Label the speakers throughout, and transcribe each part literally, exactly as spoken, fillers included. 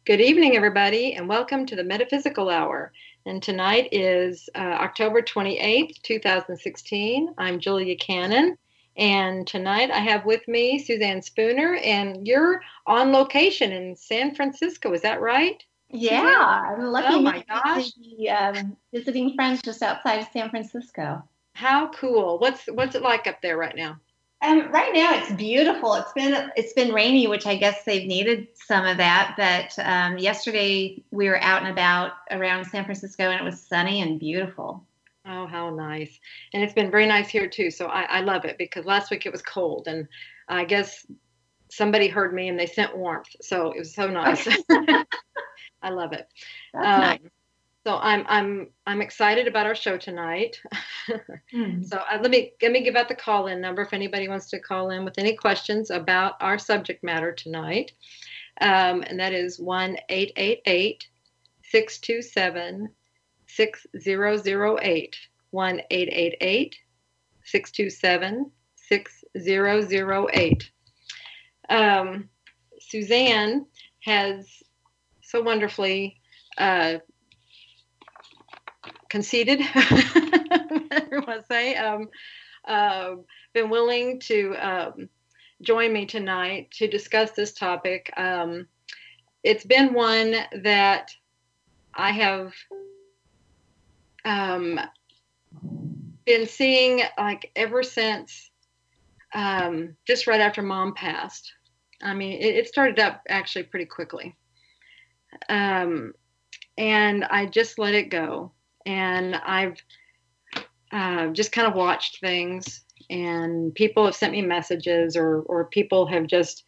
Speaker 1: Good evening, everybody, and welcome to the Metaphysical Hour. And tonight is uh, October twenty-eighth, two thousand sixteen. I'm Julia Cannon, and tonight I have with me Suzanne Spooner, and you're on location in San Francisco. Is that right,
Speaker 2: Yeah,
Speaker 1: Suzanne?
Speaker 2: I'm lucky
Speaker 1: Oh
Speaker 2: enough
Speaker 1: my
Speaker 2: to
Speaker 1: gosh,
Speaker 2: be um, visiting friends just outside of San Francisco.
Speaker 1: how cool! What's what's it like up there right now?
Speaker 2: Um, right now it's beautiful. It's been it's been rainy, which I guess they've needed some of that. But um, yesterday we were out and about around San Francisco, and it was sunny and beautiful.
Speaker 1: Oh, how nice. And it's been very nice here too. So I, I love it because last week it was cold, and I guess somebody heard me and they sent warmth. So it was so nice.
Speaker 2: Okay.
Speaker 1: I love it.
Speaker 2: That's
Speaker 1: Um,
Speaker 2: nice.
Speaker 1: so I'm I'm I'm excited about our show tonight.
Speaker 2: Hmm.
Speaker 1: So uh, let me let me give out the call in number if anybody wants to call in with any questions about our subject matter tonight, um, and that is one eight eight eight six two seven six zero zero eight one eight eight eight six two seven six zero zero eight. Um, Suzanne has so wonderfully uh, conceded, everyone say, um, uh, been willing to um, join me tonight to discuss this topic. Um, it's been one that I have um, been seeing like ever since um, just right after mom passed. I mean, it, it started up actually pretty quickly. Um, and I just let it go. And I've uh, just kind of watched things, and people have sent me messages, or or people have just,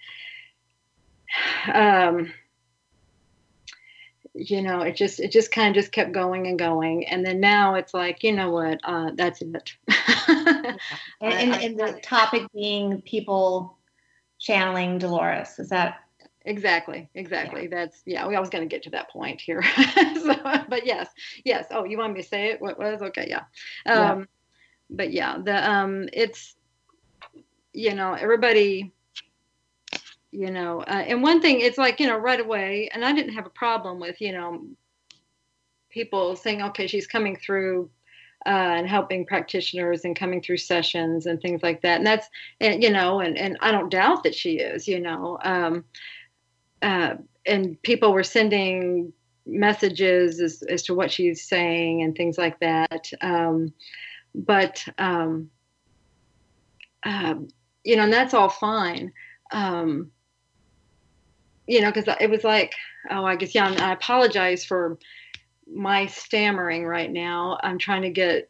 Speaker 1: um, you know, it just it just kind of just kept going and going, and then now it's like, you know what, uh, that's it.
Speaker 2: Yeah. And,
Speaker 1: I,
Speaker 2: and
Speaker 1: I,
Speaker 2: and the topic being people channeling Dolores. Is that?
Speaker 1: exactly,
Speaker 2: Yeah.
Speaker 1: exactly. That's yeah. We I was going to get to that point here, so, but yes, yes. Oh, you want me to say it? What was okay? Yeah.
Speaker 2: Yeah.
Speaker 1: Um, but yeah, the um, it's you know everybody, you know, uh, and one thing it's like you know right away, and I didn't have a problem with you know people saying okay she's coming through uh, and helping practitioners and coming through sessions and things like that, and that's and you know and and I don't doubt that she is you know um, uh, and people were sending messages as, as to what she's saying and things like that, um, but um, uh, you know and that's all fine. Um, you know, because it was like, oh, I guess, yeah, and I apologize for my stammering right now. I'm trying to get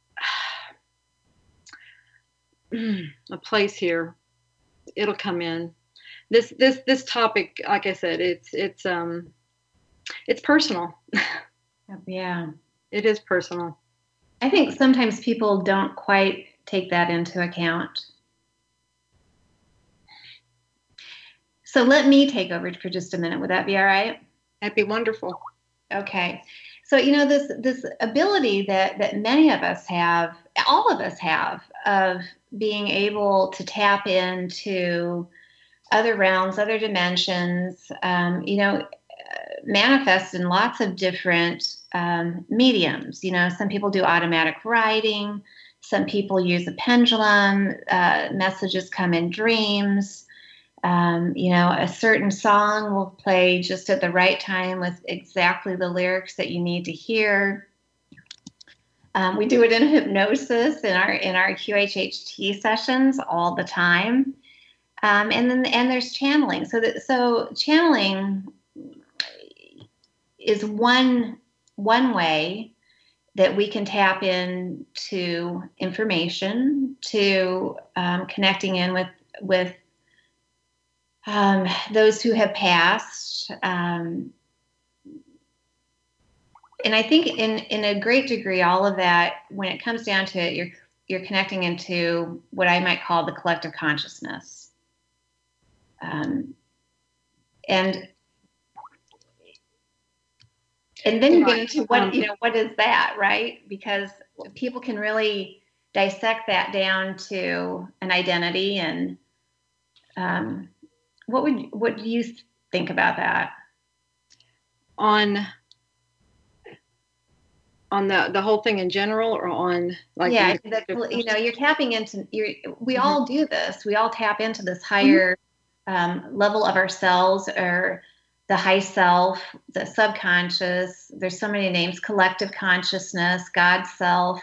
Speaker 1: a place here. It'll come in. This this this topic, like I said, it's it's um it's personal.
Speaker 2: Yeah.
Speaker 1: It is personal.
Speaker 2: I think sometimes people don't quite take that into account. So let me take over for just a minute. Would that be all right?
Speaker 1: That'd be wonderful.
Speaker 2: Okay. So you know this this ability that that many of us have, all of us have, of being able to tap into other realms, other dimensions. Um, you know, manifest in lots of different um, mediums. You know, some people do automatic writing. Some people use a pendulum. Uh, messages come in dreams. Um, you know, a certain song will play just at the right time with exactly the lyrics that you need to hear. Um, we do it in hypnosis in our in our Q H H T sessions all the time, um, and then and there's channeling. So that so channeling is one one way that we can tap into information, to um, connecting in with with um, those who have passed. Um, and I think in, in a great degree, all of that, when it comes down to it, you're, you're connecting into what I might call the collective consciousness. Um, and, and then you get into what,
Speaker 1: Um,
Speaker 2: you know, what is that, right? Because people can really dissect that down to an identity. And um, what would, what do you think about that?
Speaker 1: on on the the whole thing in general, or on like
Speaker 2: Yeah,
Speaker 1: the,
Speaker 2: that, you know, you're tapping into, you're, we
Speaker 1: mm-hmm.
Speaker 2: all do this. We all tap into this higher mm-hmm. um, level of ourselves, or the high self, the subconscious. There's so many names: collective consciousness, God self.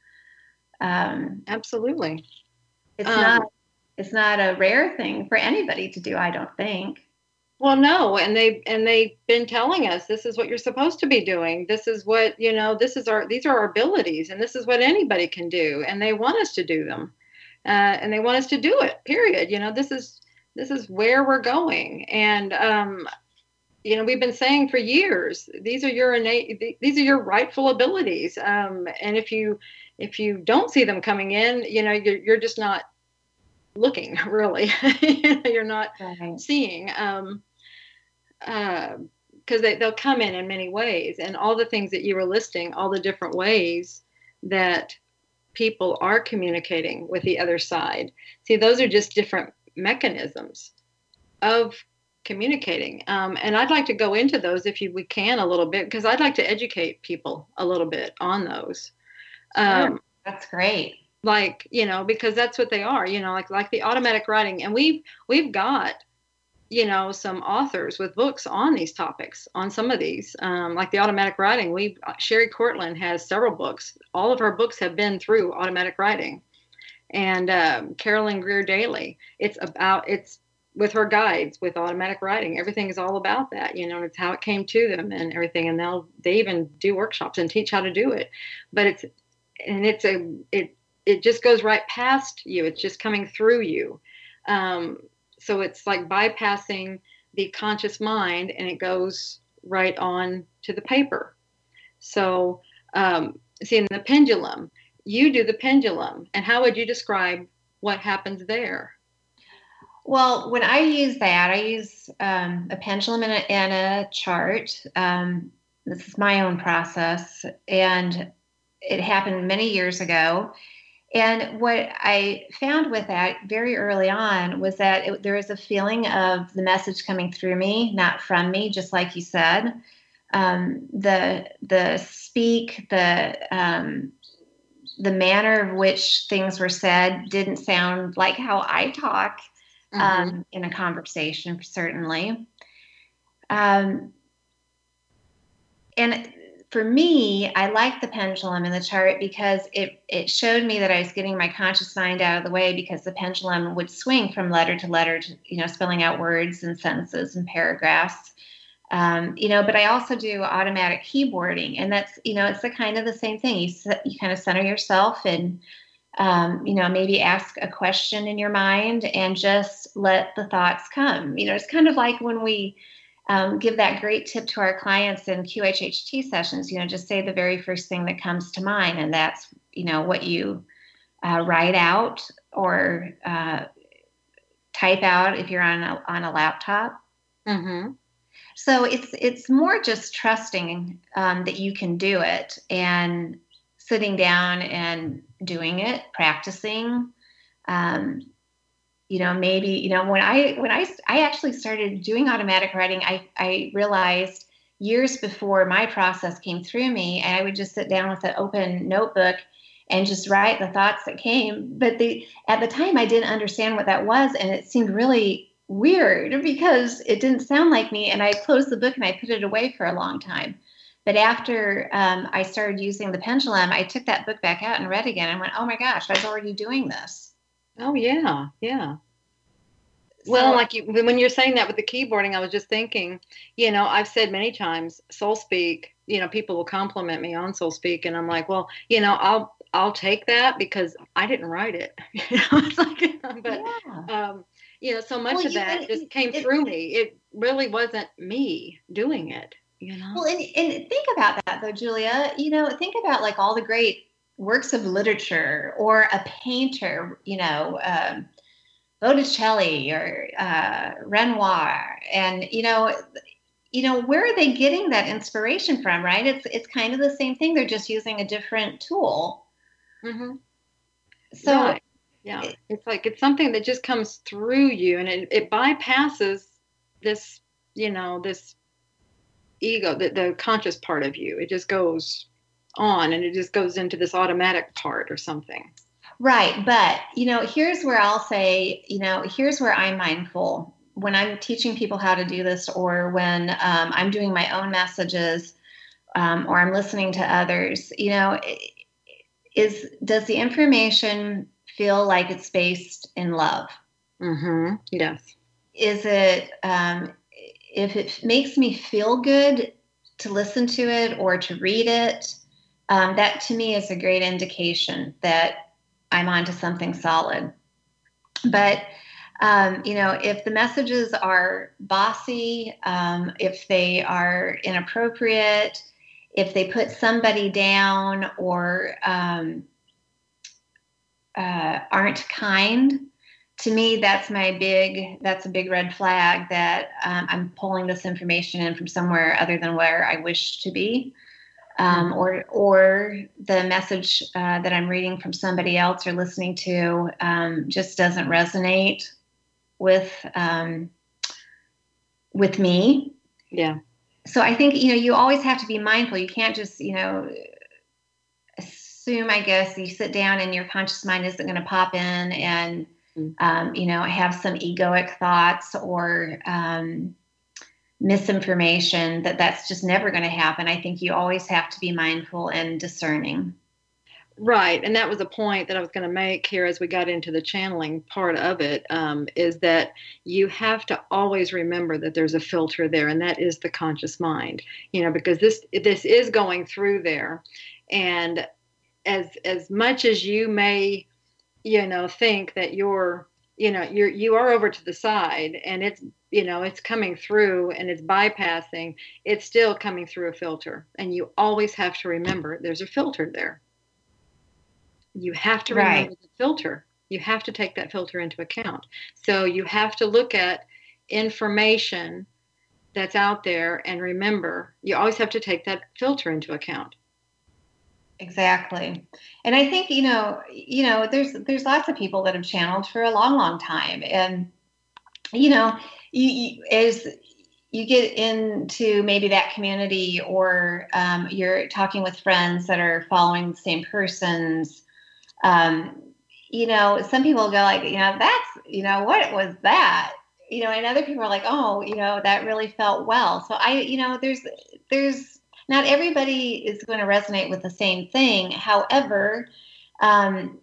Speaker 2: Um,
Speaker 1: Absolutely.
Speaker 2: It's
Speaker 1: um,
Speaker 2: not, it's not a rare thing for anybody to do, I don't think.
Speaker 1: Well, no, and they and they've been telling us this is what you're supposed to be doing. This is what, you know, this is our these are our abilities, and this is what anybody can do, and they want us to do them, uh, and they want us to do it. Period. You know, this is this is where we're going, and um, you know, we've been saying for years, these are your innate, these are your rightful abilities, um, and if you if you don't see them coming in, you know, you're you're just not looking really. You know, you're not
Speaker 2: right.
Speaker 1: seeing. Um, because uh, they, they'll come in in many ways, and all the things that you were listing, all the different ways that people are communicating with the other side. See, those are just different mechanisms of communicating. Um, and I'd like to go into those if you, we can a little bit, because I'd like to educate people a little bit on those.
Speaker 2: Um, sure. That's great.
Speaker 1: Like, you know, because that's what they are, you know, like, like the automatic writing. And we've, we've got, you know, some authors with books on these topics, on some of these, um, like the automatic writing. We, Sherry Cortland has several books. All of her books have been through automatic writing. And um, Carolyn Greer Daly, it's about, it's with her guides with automatic writing. Everything is all about that, you know, it's how it came to them and everything. And they'll, they even do workshops and teach how to do it. But it's, and it's a, it, it just goes right past you. It's just coming through you. Um, So it's like bypassing the conscious mind, and it goes right on to the paper. So, um, see, in the pendulum, you do the pendulum. And how would you describe what happens there?
Speaker 2: Well, when I use that, I use um, a pendulum and a, and a chart. Um, this is my own process, and it happened many years ago. And what I found with that very early on was that it, there was a feeling of the message coming through me, not from me, just like you said. Um, the the speak, the um, the manner of which things were said didn't sound like how I talk um, mm-hmm. in a conversation, certainly. Um, and for me, I liked the pendulum and the chart because it, it showed me that I was getting my conscious mind out of the way, because the pendulum would swing from letter to letter, to, you know, spelling out words and sentences and paragraphs. Um, you know, but I also do automatic keyboarding, and that's, you know, it's the kind of the same thing. You you kind of center yourself and, um, you know, maybe ask a question in your mind and just let the thoughts come. You know, it's kind of like when we Um, give that great tip to our clients in Q H H T sessions, you know, just say the very first thing that comes to mind. And that's, you know, what you uh, write out or uh, type out if you're on a, on a laptop.
Speaker 1: Mm-hmm.
Speaker 2: So it's, it's more just trusting um, that you can do it, and sitting down and doing it, practicing. Um, You know, maybe, you know, when I, when I, I actually started doing automatic writing, I, I realized years before my process came through me, and I would just sit down with an open notebook and just write the thoughts that came. But the, at the time I didn't understand what that was. And it seemed really weird because it didn't sound like me. And I closed the book and I put it away for a long time. But after um, I started using the pendulum, I took that book back out and read again and went, oh my gosh, I was already doing this.
Speaker 1: Oh, yeah, yeah. Well, so, like you, when you're saying that with the keyboarding, I was just thinking, you know, I've said many times, Soul Speak, you know, people will compliment me on Soul Speak, and I'm like, well, you know, I'll I'll take that because I didn't write it. You know, it's like, but, yeah. um, you know, so much well, of that just it, came it, through me. It really wasn't me doing it, you know.
Speaker 2: Well, and, and think about that, though, Julia. You know, think about like all the great works of literature, or a painter, you know, um, Botticelli or uh, Renoir, and you know, you know, where are they getting that inspiration from? Right? It's it's kind of the same thing. They're just using a different tool.
Speaker 1: Mm-hmm.
Speaker 2: So,
Speaker 1: right. yeah, it, it's like it's something that just comes through you, and it, it bypasses this, you know, this ego, the, the conscious part of you. It just goes on and it just goes into this automatic part or something.
Speaker 2: Right. But, you know, here's where I'll say, you know, here's where I'm mindful when I'm teaching people how to do this, or when um, I'm doing my own messages, um, or I'm listening to others, you know, is, does the information feel like it's based in love?
Speaker 1: Mm-hmm. Yes.
Speaker 2: Is it, um, if it makes me feel good to listen to it or to read it, um, that to me is a great indication that I'm onto something solid. But, um, you know, if the messages are bossy, um, if they are inappropriate, if they put somebody down, or um, uh, aren't kind, to me, that's my big, that's a big red flag that um, I'm pulling this information in from somewhere other than where I wish to be. Um, or, or the message uh, that I'm reading from somebody else or listening to um, just doesn't resonate with, um, with me.
Speaker 1: Yeah.
Speaker 2: So I think, you know, you always have to be mindful. You can't just, you know, assume, I guess, you sit down and your conscious mind isn't going to pop in and, um, you know, have some egoic thoughts or um, misinformation, that that's just never going to happen. I think you always have to be mindful and discerning.
Speaker 1: Right. And that was a point that I was going to make here as we got into the channeling part of it, um, is that you have to always remember that there's a filter there, and that is the conscious mind, you know, because this, this is going through there. And as, as much as you may, you know, think that you're, you know, you're, you are over to the side and it's, you know, it's coming through and it's bypassing, it's still coming through a filter. And you always have to remember there's a filter there. You have to remember right. the filter. You have to take that filter into account. So you have to look at information that's out there and remember, you always have to take that filter into account.
Speaker 2: Exactly. And I think, you know, you know, there's, there's lots of people that have channeled for a long, long time. And, you know, you, you as you get into maybe that community, or um, you're talking with friends that are following the same persons, um, you know, some people go like, you know, that's, you know, what was that? You know, and other people are like, oh, you know, that really felt well. So I, you know, there's, there's, not everybody is going to resonate with the same thing. However, um,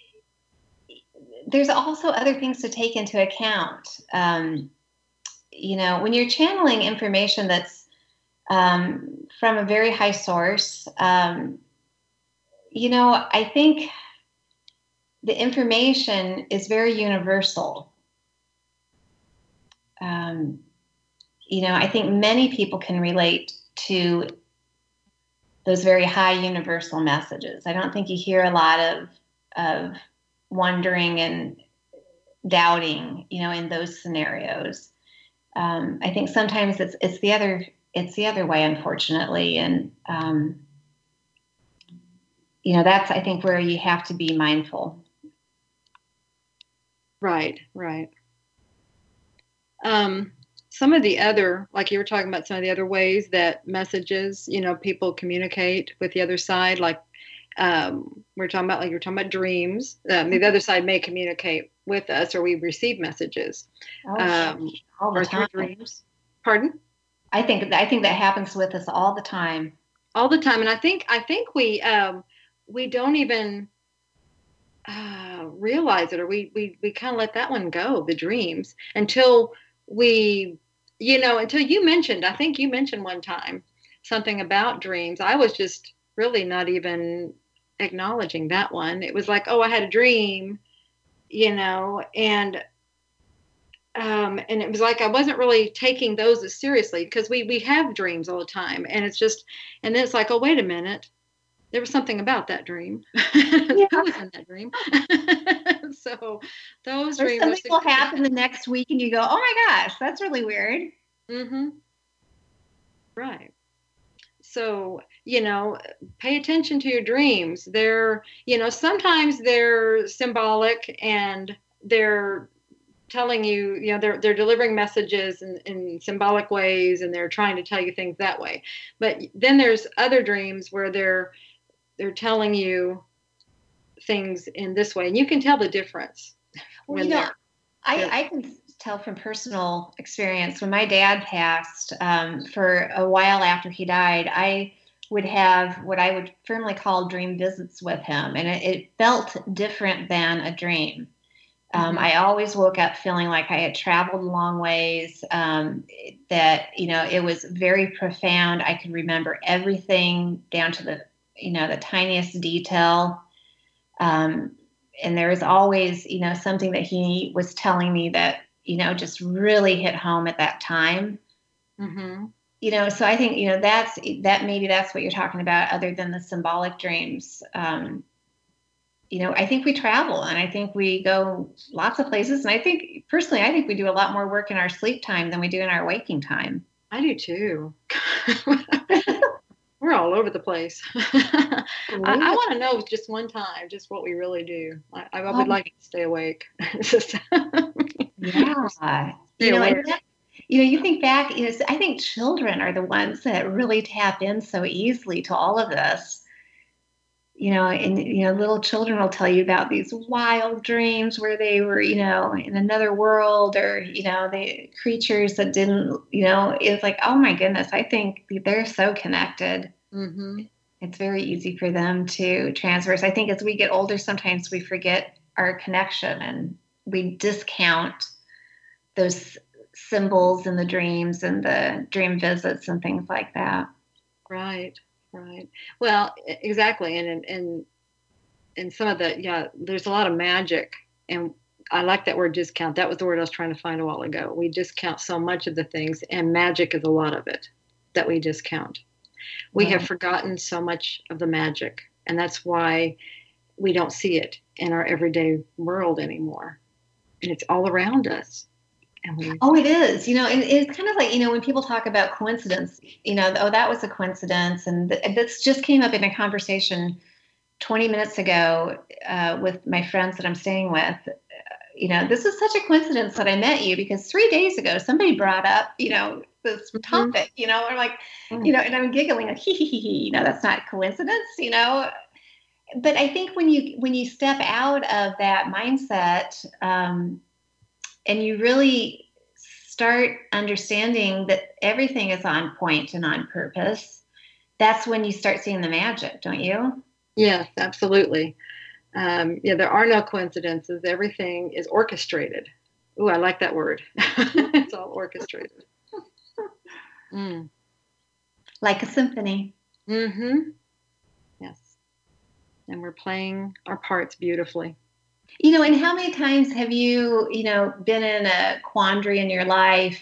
Speaker 2: there's also other things to take into account. Um, you know, when you're channeling information that's um, from a very high source, um, you know, I think the information is very universal. Um, you know, I think many people can relate to those very high universal messages. I don't think you hear a lot of, of wondering and doubting, you know, in those scenarios. Um, I think sometimes it's, it's the other, it's the other way, unfortunately. And, um, you know, that's, I think, where you have to be mindful.
Speaker 1: Right, right. Um, Some of the other, like you were talking about, some of the other ways that messages, you know, people communicate with the other side, like um, we're talking about, like you're talking about dreams. Um, the other side may communicate with us, or we receive messages.
Speaker 2: Oh,
Speaker 1: um,
Speaker 2: all the
Speaker 1: or
Speaker 2: time.
Speaker 1: through dreams. Pardon?
Speaker 2: I think I think that happens with us all the time.
Speaker 1: All the time, and I think I think we um, we don't even uh, realize it, or we we we kind of let that one go, the dreams, until we. You know, until you mentioned, I think you mentioned one time something about dreams. I was just really not even acknowledging that one. It was like, oh, I had a dream, you know, and um, and it was like I wasn't really taking those as seriously, because we we have dreams all the time, and it's just, and then it's like, oh, wait a minute, there was something about that dream. Yeah. Who was in that dream? So those
Speaker 2: or
Speaker 1: dreams.
Speaker 2: Something will happen the next week, and you go, "Oh my gosh, that's really weird."
Speaker 1: Mm-hmm. Right. So, you know, pay attention to your dreams. They're, you know, sometimes they're symbolic and they're telling you, you know, they're they're delivering messages in, in symbolic ways, and they're trying to tell you things that way. But then there's other dreams where they're they're telling you things in this way, and you can tell the difference.
Speaker 2: Well,
Speaker 1: when
Speaker 2: you know,
Speaker 1: they're,
Speaker 2: I,
Speaker 1: they're
Speaker 2: I can tell from personal experience. When my dad passed, um, for a while after he died, I would have what I would firmly call dream visits with him, and it, it felt different than a dream. Um,
Speaker 1: mm-hmm.
Speaker 2: I always woke up feeling like I had traveled a long ways, um, that, you know, it was very profound. I could remember everything down to the, you know, the tiniest detail. Um, and there was always, you know, something that he was telling me that, you know, just really hit home at that time.
Speaker 1: Mm-hmm.
Speaker 2: You know, so I think, you know, that's, that maybe that's what you're talking about, other than the symbolic dreams. Um, you know, I think we travel, and I think we go lots of places. And I think personally, I think we do a lot more work in our sleep time than we do in our waking time.
Speaker 1: I do too. We're all over the place. I, I want to know just one time, just what we really do. I, I would oh. like to stay awake. just,
Speaker 2: yeah.
Speaker 1: Stay
Speaker 2: you know,
Speaker 1: awake.
Speaker 2: And that, you know, you think back, you know, I think children are the ones that really tap in so easily to all of this. You know, and, you know, little children will tell you about these wild dreams where they were, you know, in another world, or, you know, the creatures that didn't, you know, it's like, oh my goodness, I think they're so connected.
Speaker 1: Mm-hmm.
Speaker 2: It's very easy for them to transverse. I think as we get older, sometimes we forget our connection, and we discount those symbols in the dreams and the dream visits and things like that.
Speaker 1: Right. Right. Well, exactly. And, and, and some of the, yeah, there's a lot of magic, and I like that word discount. That was the word I was trying to find a while ago. We discount so much of the things, and magic is a lot of it that we discount. We
Speaker 2: Right.
Speaker 1: have forgotten so much of the magic, and that's why we don't see it in our everyday world anymore. And it's all around us.
Speaker 2: Oh, it is. You know, and it's kind of like, you know, when people talk about coincidence, you know, oh, that was a coincidence. And th- this just came up in a conversation twenty minutes ago uh, with my friends that I'm staying with. Uh, you know, this is such a coincidence that I met you, because three days ago, somebody brought up, you know, this mm-hmm. topic, you know, I'm like, mm-hmm. you know, and I'm giggling like, hee hee hee hee, you know, that's not coincidence, you know. But I think when you, when you step out of that mindset, um, and you really start understanding that everything is on point and on purpose, that's when you start seeing the magic, don't you?
Speaker 1: Yes, absolutely. Um, yeah, there are no coincidences. Everything is orchestrated. Ooh, I like that word. It's all orchestrated. Mm.
Speaker 2: Like a symphony.
Speaker 1: Mm-hmm. Yes. And we're playing our parts beautifully.
Speaker 2: You know, and how many times have you, you know, been in a quandary in your life,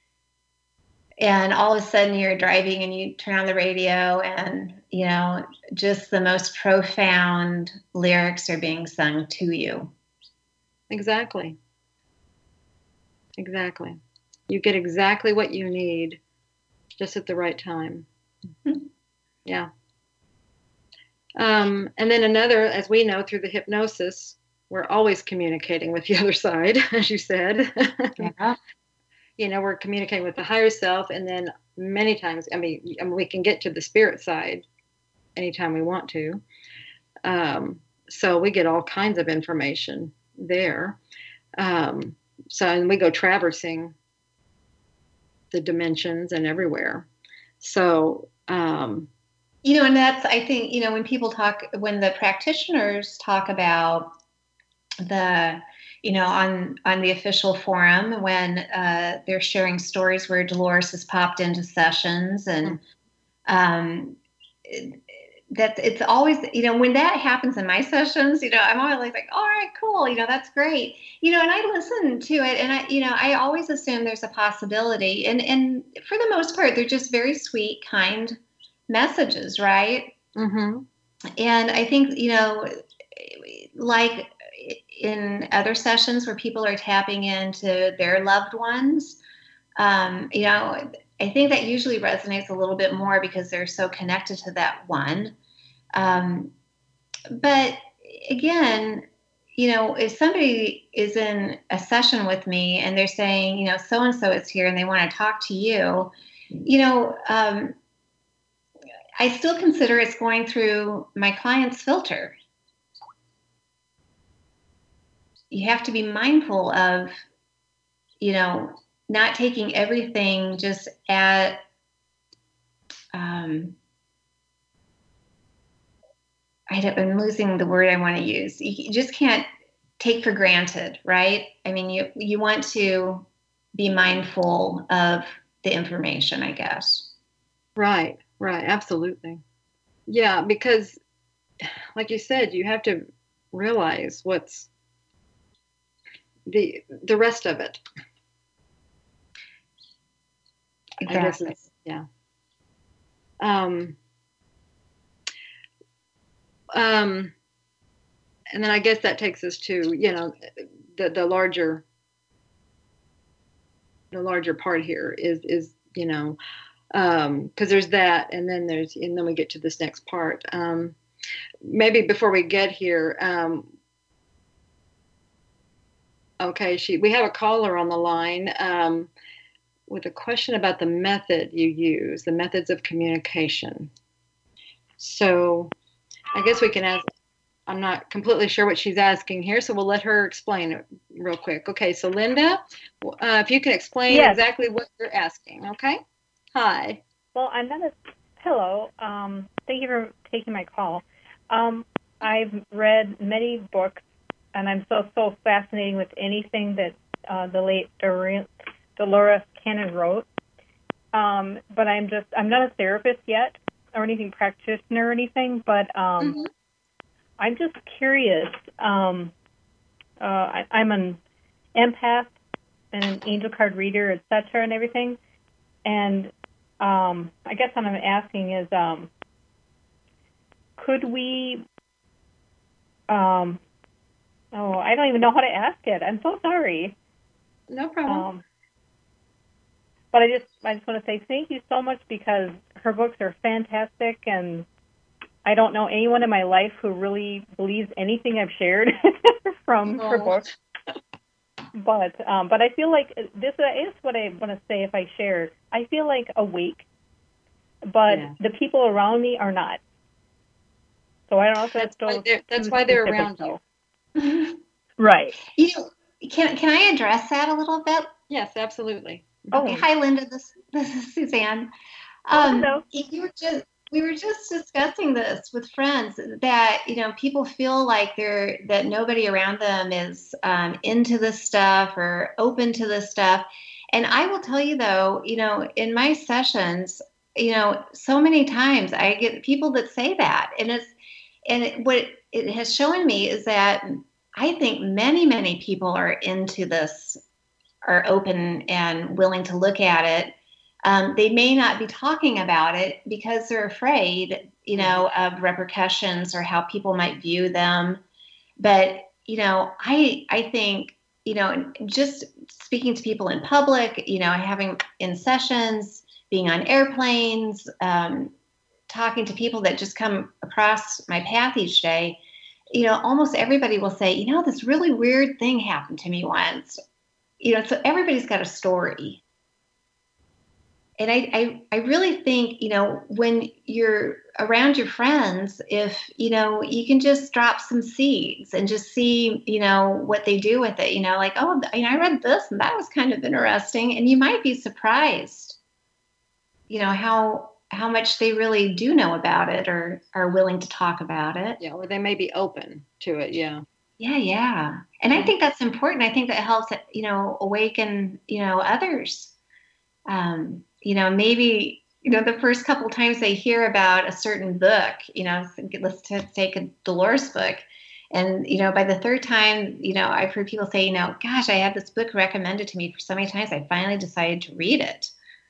Speaker 2: and all of a sudden you're driving and you turn on the radio, and, you know, just the most profound lyrics are being sung to you?
Speaker 1: Exactly. Exactly. You get exactly what you need just at the right time. Mm-hmm. Yeah. Um, and then another, as we know through the hypnosis, we're always communicating with the other side, as you said.
Speaker 2: Yeah.
Speaker 1: You know, we're communicating with the higher self, and then many times, I mean, I mean, we can get to the spirit side anytime we want to. Um, so we get all kinds of information there. Um, so, and we go traversing the dimensions and everywhere. So, um,
Speaker 2: you know, and that's, I think, you know, when people talk, when the practitioners talk about the, you know, on, on the official forum, when uh, they're sharing stories where Dolores has popped into sessions, and um, it, that it's always, you know, when that happens in my sessions, you know, I'm always like, all right, cool. You know, that's great. You know, and I listen to it, and I, you know, I always assume there's a possibility, and, and for the most part, they're just very sweet, kind messages. Right.
Speaker 1: Mm-hmm.
Speaker 2: And I think, you know, like in other sessions where people are tapping into their loved ones, um, you know, I think that usually resonates a little bit more because they're so connected to that one. Um, but again, you know, if somebody is in a session with me and they're saying, you know, so and so is here and they want to talk to you, you know, um, I still consider it's going through my client's filter. You have to be mindful of, you know, not taking everything just at, um, I don't, I'm losing the word I want to use. You just can't take for granted, right? I mean, you, you want to be mindful of the information, I guess.
Speaker 1: Right, right, absolutely. Yeah, because like you said, you have to realize what's the the rest of it.
Speaker 2: Exactly.
Speaker 1: I guess yeah. Um, um, and then I guess that takes us to, you know, the the larger the larger part here is is you know, um, because there's that, and then there's and then we get to this next part. Um, maybe before we get here, um, okay, she we have a caller on the line. Um, with a question about the method you use, the methods of communication. So I guess we can ask, I'm not completely sure what she's asking here, so we'll let her explain it real quick. Okay, so Linda, uh, if you can explain yes. exactly what you're asking, okay? Hi.
Speaker 3: Well, I'm not a, hello, um, thank you for taking my call. Um, I've read many books, and I'm so, so fascinated with anything that uh, the late Dolores Cannon wrote, um, but I'm just, I'm not a therapist yet or anything practitioner or anything, but um, mm-hmm. I'm just curious. Um, uh, I, I'm an empath and an angel card reader, et cetera, and everything, and um, I guess what I'm asking is, um, could we, um, oh, I don't even know how to ask it. I'm so sorry.
Speaker 1: No problem.
Speaker 3: Um, But I just I just want to say thank you so much, because her books are fantastic, and I don't know anyone in my life who really believes anything I've shared from oh. her books. But um, but I feel like this is what I want to say if I share. I feel like awake, but yeah. the people around me are not. So I don't know if that's,
Speaker 1: that's why they're, that's why they're around though.
Speaker 3: you. Right.
Speaker 2: You know, can can I address that a little bit?
Speaker 1: Yes, absolutely.
Speaker 2: Okay, hi Linda. This this is Suzanne. Um, Hello. You were just we were just discussing this with friends that you know people feel like they're that nobody around them is um, into this stuff or open to this stuff, and I will tell you though, you know, in my sessions, you know, so many times I get people that say that, and it's and it, what it, it has shown me is that I think many many people are into this. Are open and willing to look at it. Um, they may not be talking about it because they're afraid, you know, of repercussions or how people might view them. But, you know, I I think, you know, just speaking to people in public, you know, having in sessions, being on airplanes, um, talking to people that just come across my path each day, you know, almost everybody will say, you know, this really weird thing happened to me once. You know, so everybody's got a story. And I, I, I really think, you know, when you're around your friends, if, you know, you can just drop some seeds and just see, you know, what they do with it, you know, like, oh, you know, I read this and that was kind of interesting. And you might be surprised, you know, how, how much they really do know about it or are willing to talk about it.
Speaker 1: Yeah, or they may be open to it. Yeah.
Speaker 2: Yeah, yeah. And I think that's important. I think that helps, you know, awaken, you know, others. Um, you know, maybe, you know, the first couple times they hear about a certain book, you know, let's take a Dolores book. And, you know, by the third time, you know, I've heard people say, you know, gosh, I had this book recommended to me for so many times, I finally decided to read it.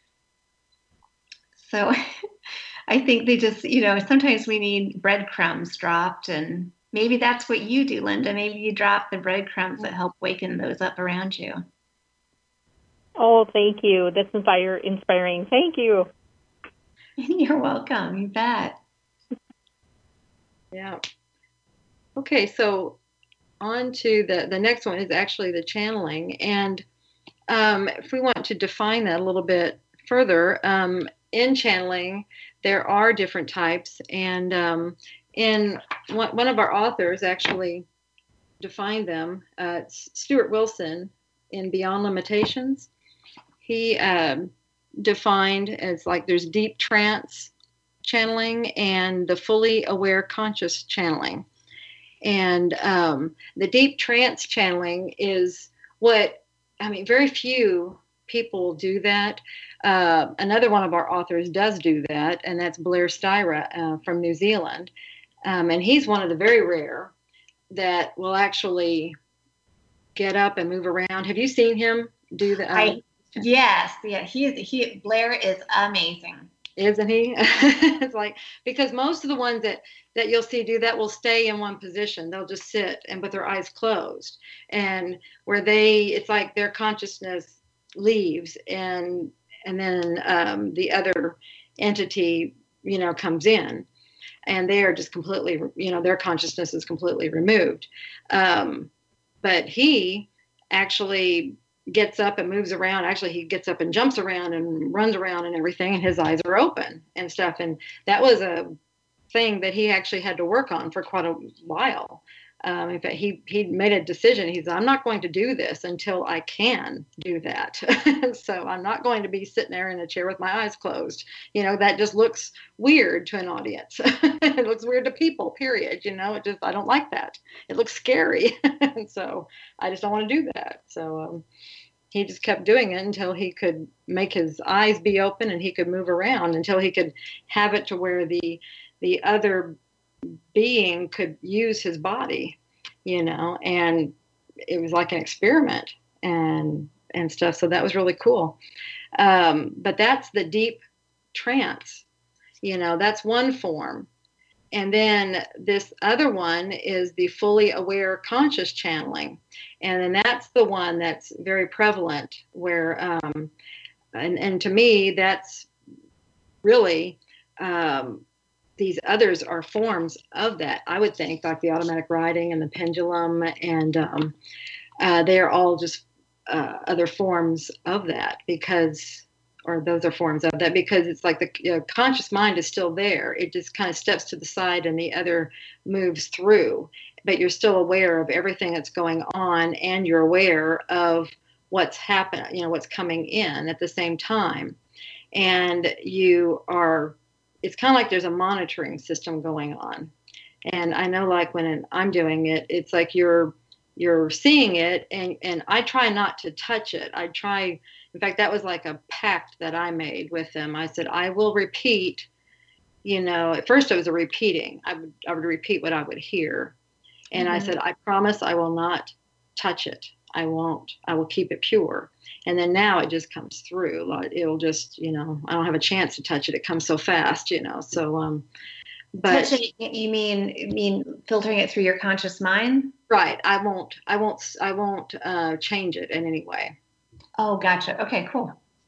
Speaker 2: So I think they just, you know, sometimes we need breadcrumbs dropped, and maybe that's what you do, Linda. Maybe you drop the breadcrumbs that help waken those up around you.
Speaker 3: Oh, thank you. That's inspire, inspiring. Thank you.
Speaker 2: You're welcome. You bet.
Speaker 1: Yeah. Okay, so on to the, the next one is actually the channeling. And um, if we want to define that a little bit further, um, in channeling, there are different types. And um, in one, one of our authors actually defined them, uh, Stuart Wilson in Beyond Limitations. He um, defined as like there's deep trance channeling and the fully aware conscious channeling. And um, the deep trance channeling is what, I mean, very few people do that. Uh, another one of our authors does do that, and that's Blair Styra uh, from New Zealand. Um, and he's one of the very rare that will actually get up and move around. Have you seen him do that?
Speaker 2: I, yes, yeah, he is. He Blair is amazing.
Speaker 1: Isn't he? It's like, because most of the ones that, that you'll see do that will stay in one position. They'll just sit and with their eyes closed, and where they, it's like their consciousness leaves, and and then um, the other entity, you know, comes in, and they are just completely, you know, their consciousness is completely removed. Um, but he actually gets up and moves around. Actually, he gets up and jumps around and runs around and everything, and his eyes are open and stuff. And that was a thing that he actually had to work on for quite a while. Um, in fact, he he made a decision. He said, I'm not going to do this until I can do that. So I'm not going to be sitting there in a chair with my eyes closed. You know, that just looks weird to an audience. It looks weird to people, period. You know, it just, I don't like that. It looks scary. And so I just don't want to do that. So um, he just kept doing it until he could make his eyes be open and he could move around, until he could have it to where the the other being could use his body, you know, and it was like an experiment and and stuff. So that was really cool. Um, but that's the deep trance, you know, that's one form. And then this other one is the fully aware conscious channeling. And then that's the one that's very prevalent where, um, and, and to me, that's really, um, these others are forms of that, I would think, like the automatic writing and the pendulum, and um, uh, they are all just uh, other forms of that, because, or those are forms of that, because it's like the you know, conscious mind is still there. It just kind of steps to the side and the other moves through, but you're still aware of everything that's going on, and you're aware of what's happening, you know, what's coming in at the same time. And you are, it's kind of like there's a monitoring system going on. And I know, like when I'm doing it, it's like you're you're seeing it, and, and I try not to touch it. I try, in fact, that was like a pact that I made with them. I said, I will repeat, you know, at first it was a repeating. I would, I would repeat what I would hear. And mm-hmm. I said, I promise I will not touch it. I won't, I will keep it pure. And then now it just comes through. It'll just, you know, I don't have a chance to touch it. It comes so fast, you know. So, um, but
Speaker 2: touching, you mean, you mean filtering it through your conscious mind?
Speaker 1: Right. I won't, I won't, I won't uh, change it in any way.
Speaker 2: Oh, gotcha. Okay, cool.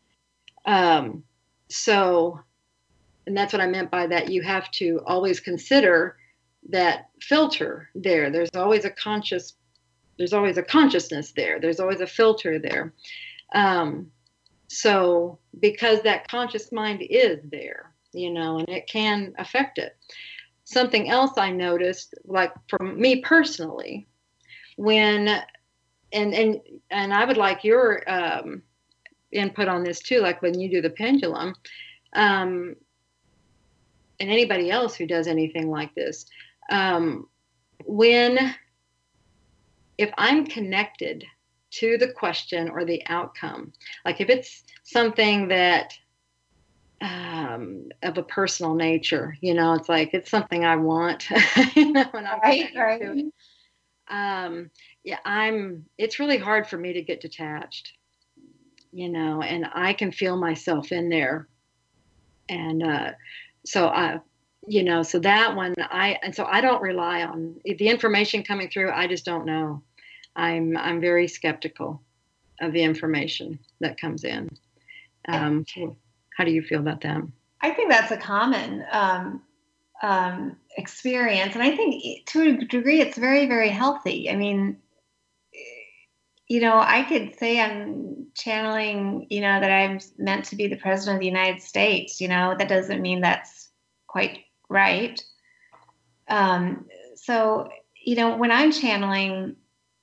Speaker 1: Um, so, and that's what I meant by that. You have to always consider that filter there. There's always a conscious There's always a consciousness there. There's always a filter there. Um, so because that conscious mind is there, you know, and it can affect it. Something else I noticed, like for me personally, when, and, and, and I would like your um, input on this too, like when you do the pendulum, um, and anybody else who does anything like this, um, when, if I'm connected to the question or the outcome, like if it's something that um, of a personal nature, you know, it's like it's something I want, you know, and I'm
Speaker 2: right,
Speaker 1: connected
Speaker 2: right.
Speaker 1: to it. Um, yeah, I'm. It's really hard for me to get detached, you know, and I can feel myself in there, and uh, so I. You know, so that one, I, and so I don't rely on the information coming through. I just don't know. I'm, I'm very skeptical of the information that comes in. Um, how do you feel about that?
Speaker 2: I think that's a common, um, um, experience. And I think to a degree, it's very, very healthy. I mean, you know, I could say I'm channeling, you know, that I'm meant to be the president of the United States. You know, that doesn't mean that's quite right. Um, so, you know, when I'm channeling,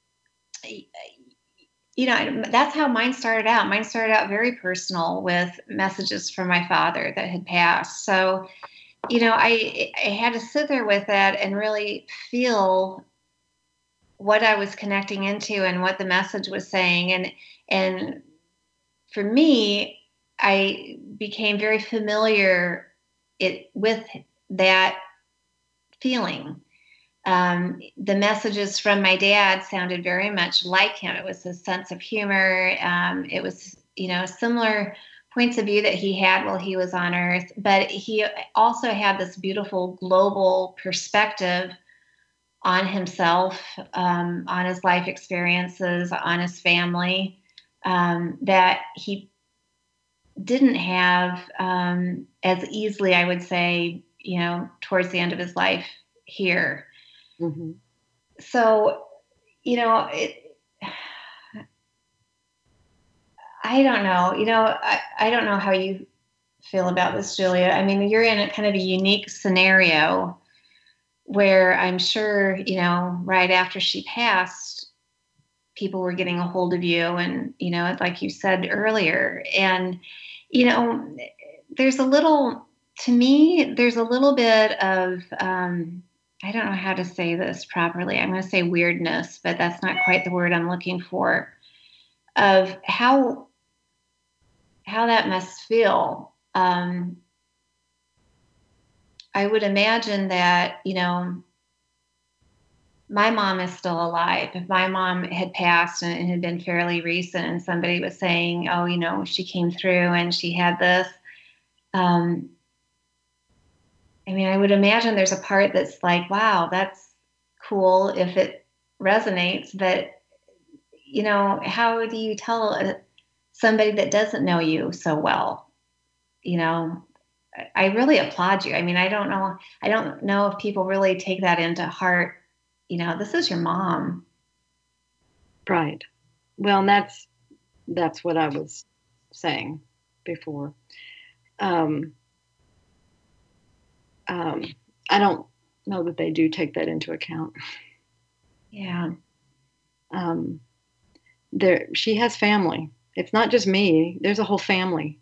Speaker 2: you know, that's how mine started out. Mine started out very personal with messages from my father that had passed. So, you know, I I had to sit there with that and really feel what I was connecting into and what the message was saying. And and for me, I became very familiar it with that feeling. Um, the messages from my dad sounded very much like him. It was his sense of humor. Um, it was, you know, similar points of view that he had while he was on Earth, but he also had this beautiful global perspective on himself, um, on his life experiences, on his family, um, that he didn't have um, as easily, I would say, you know, towards the end of his life here. Mm-hmm. So, you know, it, I don't know, you know, I, I don't know how you feel about this, Julia. I mean, you're in a kind of a unique scenario where I'm sure, you know, right after she passed, people were getting a hold of you and, you know, like you said earlier, and, you know, there's a little, to me, there's a little bit of, um, I don't know how to say this properly. I'm going to say weirdness, but that's not quite the word I'm looking for, of how, how that must feel. Um, I would imagine that, you know, my mom is still alive. If my mom had passed and it had been fairly recent and somebody was saying, oh, you know, she came through and she had this, um, I mean, I would imagine there's a part that's like, wow, that's cool if it resonates. But, you know, how do you tell somebody that doesn't know you so well? You know, I really applaud you. I mean, I don't know. I don't know if people really take that into heart. You know, this is your mom.
Speaker 1: Right. Well, and that's, that's what I was saying before. Um, um, I don't know that they do take that into account.
Speaker 2: Yeah.
Speaker 1: Um, there, she has family. It's not just me. There's a whole family.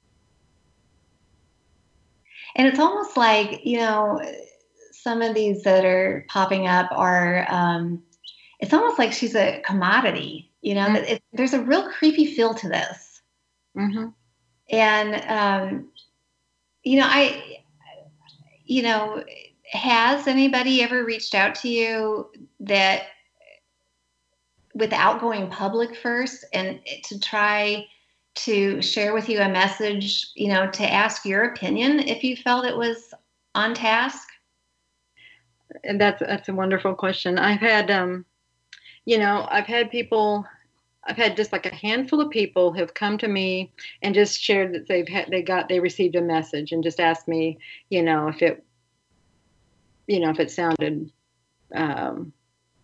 Speaker 2: And it's almost like, you know, some of these that are popping up are, um, it's almost like she's a commodity, you know, mm-hmm. it, there's a real creepy feel to this.
Speaker 1: Mm-hmm.
Speaker 2: And, um, you know, I, you know, has anybody ever reached out to you that without going public first and to try to share with you a message, you know, to ask your opinion if you felt it was on task?
Speaker 1: And that's, that's a wonderful question. I've had, um, you know, I've had people, I've had just like a handful of people have come to me and just shared that they've had, they got, they received a message and just asked me, you know, if it, you know, if it sounded, um,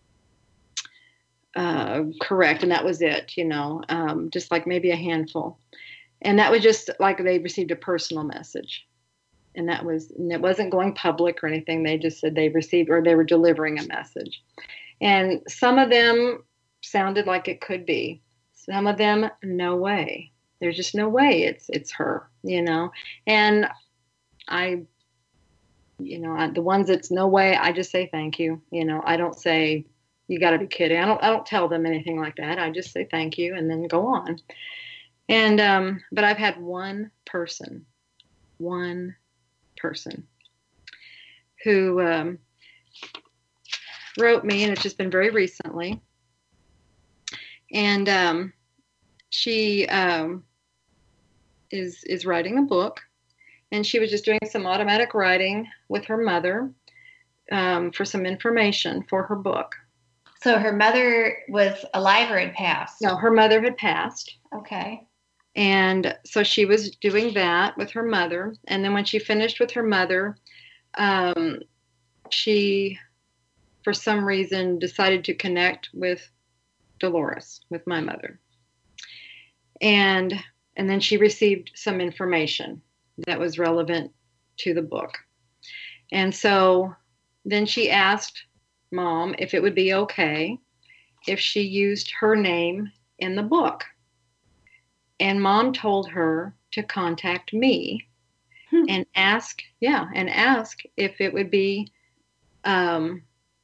Speaker 1: uh, correct. And that was it, you know, um, just like maybe a handful. And that was just like they received a personal message. And that was, and it wasn't going public or anything. They just said they received, or they were delivering a message. And some of them sounded like it could be. Some of them, no way. There's just no way it's it's her, you know. And I, you know, I, the ones that's no way, I just say thank you. You know, I don't say you got to be kidding. I don't I don't tell them anything like that. I just say thank you and then go on. And um, but I've had one person, one person who um, wrote me, and it's just been very recently. And um, she um, is is writing a book, and she was just doing some automatic writing with her mother um, for some information for her book.
Speaker 2: So her mother was alive or had passed?
Speaker 1: No, her mother had passed.
Speaker 2: Okay.
Speaker 1: And so she was doing that with her mother. And then when she finished with her mother, um, she, for some reason, decided to connect with Dolores, with my mother. And and then she received some information that was relevant to the book. And so then she asked Mom if it would be okay if she used her name in the book. And Mom told her to contact me hmm. and ask, yeah, and ask if it would be um,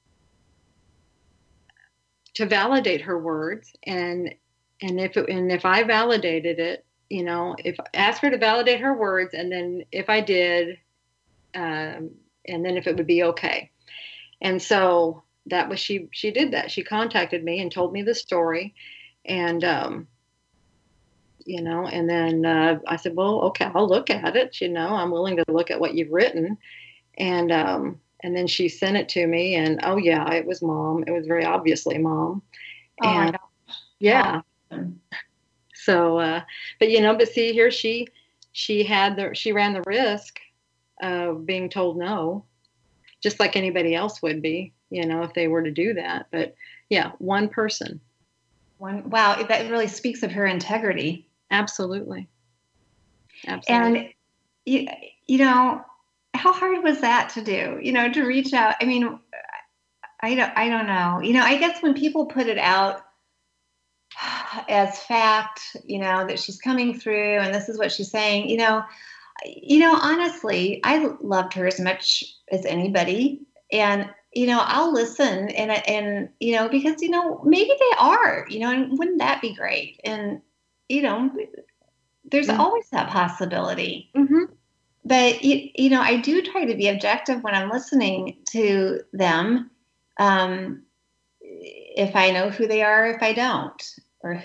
Speaker 1: to validate her words, and and if it, and if I validated it, you know, if ask her to validate her words, and then if I did, um, and then if it would be okay. And so that was she. She did that. She contacted me and told me the story, and um, you know, and then uh, I said, well, okay, I'll look at it. You know, I'm willing to look at what you've written, and um, and then she sent it to me, and oh yeah, it was Mom. It was very obviously Mom.
Speaker 2: Oh
Speaker 1: and,
Speaker 2: my gosh.
Speaker 1: Yeah.
Speaker 2: Awesome.
Speaker 1: So, uh, but you know, but see here, she she had the she ran the risk of being told no, just like anybody else would be, you know, if they were to do that. But yeah, one person.
Speaker 2: One. Wow, that really speaks of her integrity.
Speaker 1: Absolutely. Absolutely.
Speaker 2: And you, you know, how hard was that to do? You know, to reach out. I mean, I don't. I don't know. You know, I guess when people put it out as fact, you know, that she's coming through and this is what she's saying, you know, you know, honestly, I loved her as much as anybody. And, you know, I'll listen and, and, you know, because, you know, maybe they are, you know, and wouldn't that be great? And, you know, there's mm-hmm. always that possibility.
Speaker 1: Mm-hmm.
Speaker 2: But, you, you know, I do try to be objective when I'm listening to them. Um, if I know who they are, if I don't. Or,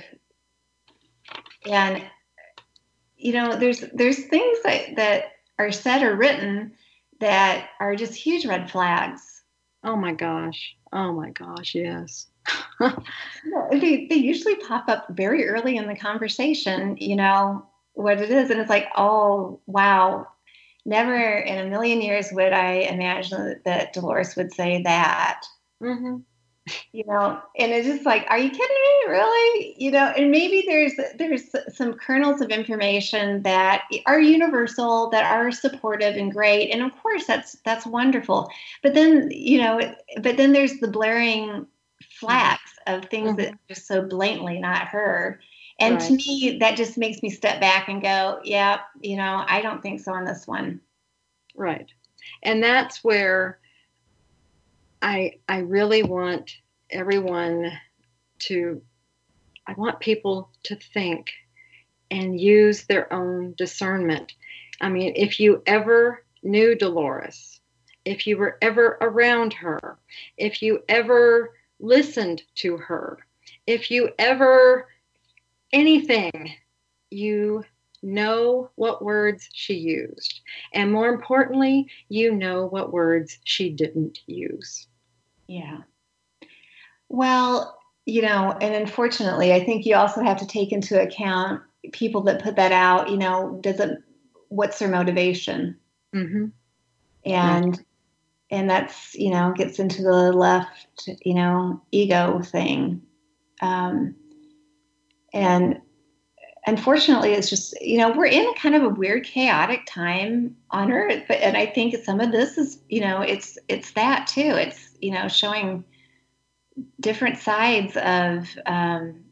Speaker 2: and, you know, there's there's things that, that are said or written that are just huge red flags.
Speaker 1: Oh, my gosh. Oh, my gosh, yes.
Speaker 2: they, they usually pop up very early in the conversation, you know, what it is. And it's like, oh, wow. Never in a million years would I imagine that Dolores would say that.
Speaker 1: Mm-hmm.
Speaker 2: You know, and it's just like, are you kidding me? Really? You know, and maybe there's there's some kernels of information that are universal, that are supportive and great, and of course that's that's wonderful. But then, you know, but then there's the blaring flags of things mm-hmm. that are just so blatantly not her. And right. to me, that just makes me step back and go, yeah, you know, I don't think so on this one.
Speaker 1: Right, and that's where I I really want everyone to, I want people to think and use their own discernment. I mean, if you ever knew Dolores, if you were ever around her, if you ever listened to her, if you ever anything, you know what words she used. And more importantly, you know what words she didn't use.
Speaker 2: Yeah. Well, you know, and unfortunately, I think you also have to take into account people that put that out, you know, does it, what's their motivation?
Speaker 1: Mm-hmm.
Speaker 2: And, right. and that's, you know, gets into the left, you know, ego thing. Um, and unfortunately, it's just, you know, we're in kind of a weird, chaotic time on Earth. But, and I think some of this is, you know, it's, it's that too. It's, you know, showing different sides of, um,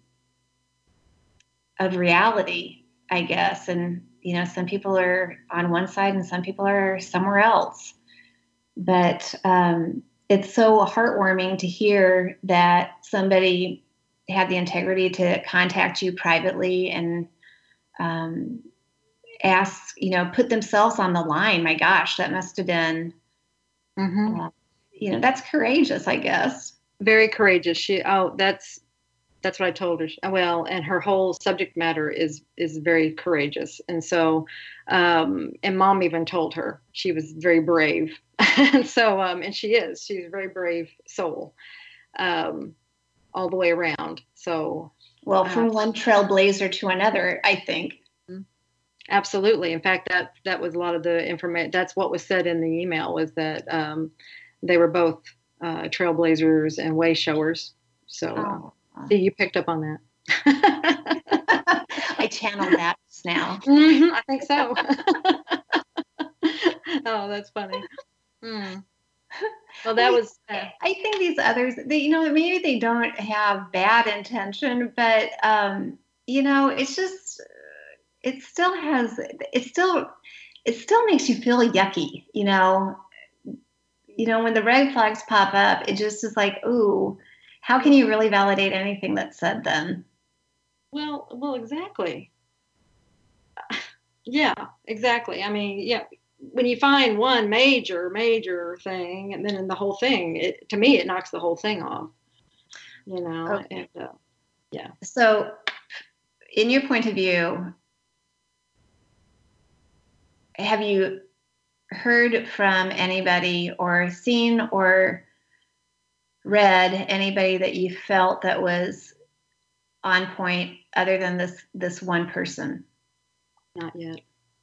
Speaker 2: of reality, I guess. And, you know, some people are on one side and some people are somewhere else. But, um, it's so heartwarming to hear that somebody had the integrity to contact you privately and, um, ask, you know, put themselves on the line. My gosh, that must have been,
Speaker 1: mm-hmm.
Speaker 2: uh, you know, that's courageous, I guess.
Speaker 1: Very courageous. She, oh, that's, that's what I told her. Well, and her whole subject matter is, is very courageous. And so, um, and Mom even told her she was very brave. And so, um, and she is, she's a very brave soul, um, all the way around. So,
Speaker 2: well, from uh, one trailblazer to another, I think.
Speaker 1: Absolutely. In fact, that that was a lot of the information. That's what was said in the email, was that um, they were both uh, trailblazers and way showers. So
Speaker 2: Oh.
Speaker 1: uh, see, you picked up on that.
Speaker 2: I channeled that just now.
Speaker 1: Mm-hmm, I think so. Oh, that's funny. Mm. Well, that
Speaker 2: I,
Speaker 1: was. Uh,
Speaker 2: I think these others, they, you know, maybe they don't have bad intention, but um, you know, it's just, it still has, it still, it still makes you feel yucky, you know. You know, when the red flags pop up, it just is like, ooh, how can you really validate anything that's said then?
Speaker 1: Well, well, exactly. Yeah, exactly. I mean, yeah, when you find one major, major thing, and then in the whole thing, it, to me, it knocks the whole thing off. You know,
Speaker 2: Okay.
Speaker 1: and uh, yeah.
Speaker 2: So, in your point of view, have you heard from anybody or seen or read anybody that you felt that was on point other than this this one person?
Speaker 1: Not yet.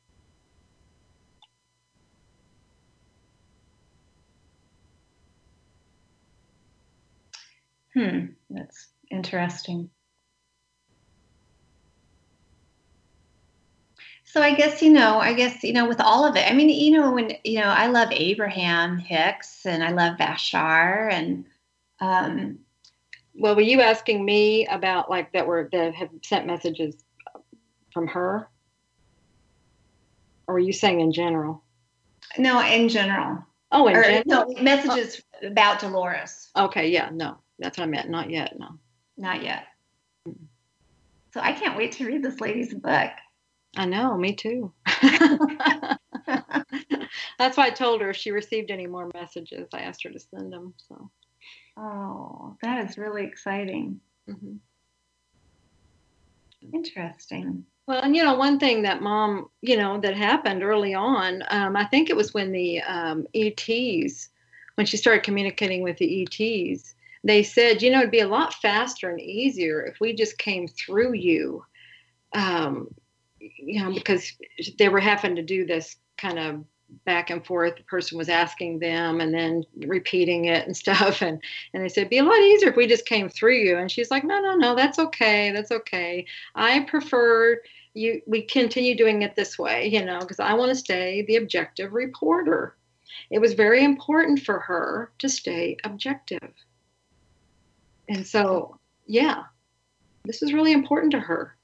Speaker 2: Hmm, that's interesting. So I guess, you know, I guess, you know, with all of it, I mean, you know, when, you know, I love Abraham Hicks and I love Bashar and, um,
Speaker 1: Well, were you asking me about like that were that have sent messages from her, or were you saying in general?
Speaker 2: no, in general.
Speaker 1: Oh, in
Speaker 2: Or
Speaker 1: general.
Speaker 2: no, messages about Dolores.
Speaker 1: Okay, yeah, no, that's what I meant. Not yet, no.
Speaker 2: Not yet. So I can't wait to read this lady's book.
Speaker 1: I know, me too. That's why I told her if she received any more messages, I asked her to send them. So.
Speaker 2: Oh, that is really exciting.
Speaker 1: Mm-hmm.
Speaker 2: Interesting.
Speaker 1: Well, and you know, one thing that mom, you know, that happened early on, um, I think it was when the um, E Ts, when she started communicating with the E Ts, they said, you know, it'd be a lot faster and easier if we just came through you, um, you know, because they were having to do this kind of back and forth. The person was asking them and then repeating it and stuff. And, and they said, it'd be a lot easier if we just came through you. And she's like, no, no, no, that's okay. That's okay. I prefer you, we continue doing it this way, you know, because I want to stay the objective reporter. It was very important for her to stay objective. And so, yeah, this is really important to her.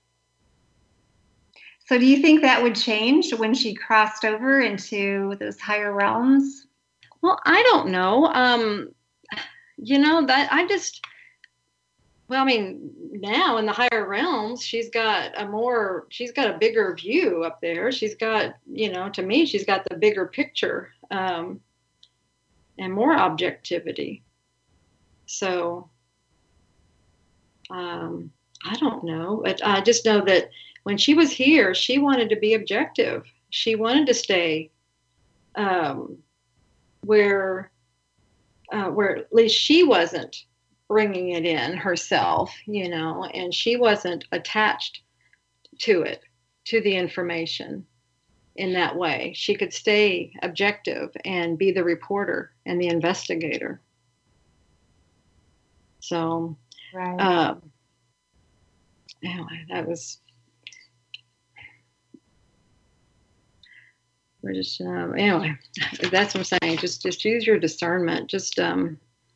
Speaker 2: So do you think that would change when she crossed over into those higher realms?
Speaker 1: Well, I don't know. Um, you know, that I just, well, I mean, now in the higher realms, she's got a more, she's got a bigger view up there. She's got, you know, to me, she's got the bigger picture um, and more objectivity. So, um, I don't know. But I just know that when she was here, she wanted to be objective. She wanted to stay um, where, uh, where at least she wasn't bringing it in herself, you know, and she wasn't attached to it, to the information in that way. She could stay objective and be the reporter and the investigator. So,
Speaker 2: right.
Speaker 1: uh, anyway, that was. We're just um, anyway. That's what I'm saying. Just, just use your discernment. Just um,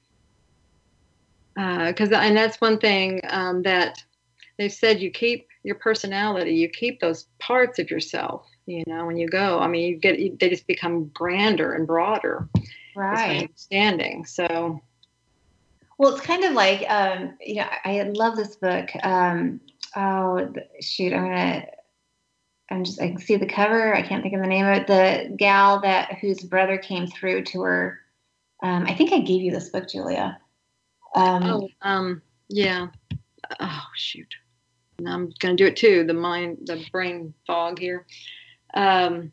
Speaker 1: because uh, and that's one thing um, that they've said. You keep your personality. You keep those parts of yourself. You know, when you go. I mean, you get. You, they just become grander and broader.
Speaker 2: Right.
Speaker 1: It's my understanding. So.
Speaker 2: Well, it's kind of like, um, you know, I love this book. Um, oh, shoot, I'm gonna, I'm just, I can see the cover. I can't think of the name of it. The gal that whose brother came through to her. Um, I think I gave you this book, Julia. Um,
Speaker 1: oh, um, yeah. Oh, shoot. And I'm gonna do it too. The mind, the brain fog here. Um.